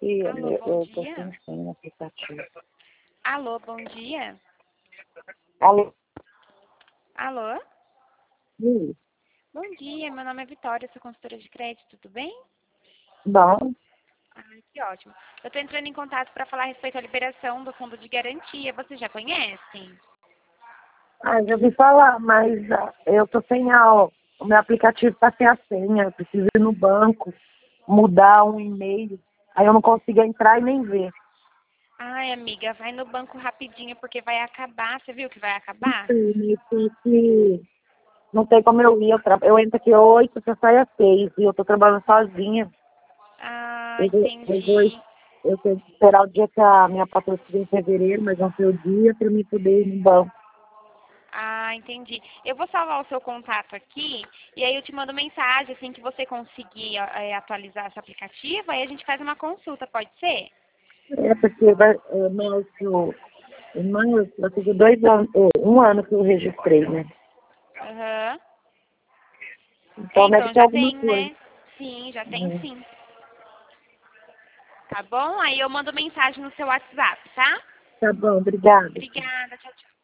que Alô, bom eu tô dia. sem senha no aplicativo. Alô, bom dia. Alô? Alô? Sim. Bom dia, meu nome é Vitória, sou consultora de crédito, tudo bem? Bom, Que ótimo. Eu estou entrando em contato para falar a respeito à liberação do fundo de garantia. Você já conhece? já ouvi falar, mas eu tô sem o meu aplicativo tá sem a senha, eu preciso ir no banco, mudar um e-mail, aí eu não consigo entrar e nem ver. Ai, amiga, vai no banco rapidinho porque vai acabar. Você viu que vai acabar? Não tem como eu ir, eu entro aqui 8, você sai às 6, e eu tô trabalhando sozinha. Ah, Eu vou, eu vou, entendi. eu tenho que esperar o dia que a minha patrocínio em fevereiro, mas não foi o dia para mim poder ir no banco. Ah, entendi. Eu vou salvar o seu contato aqui e aí eu te mando mensagem assim que você conseguir atualizar esse aplicativo, aí a gente faz uma consulta, pode ser? Porque vai fazer 2 anos, 1 ano que eu registrei, né? Aham. Então deve Então ter já alguma tem, coisa. né? Sim, já tem Uhum. sim. Tá bom? Aí eu mando mensagem no seu WhatsApp, tá? Tá bom, obrigada. Obrigada, tchau, tchau.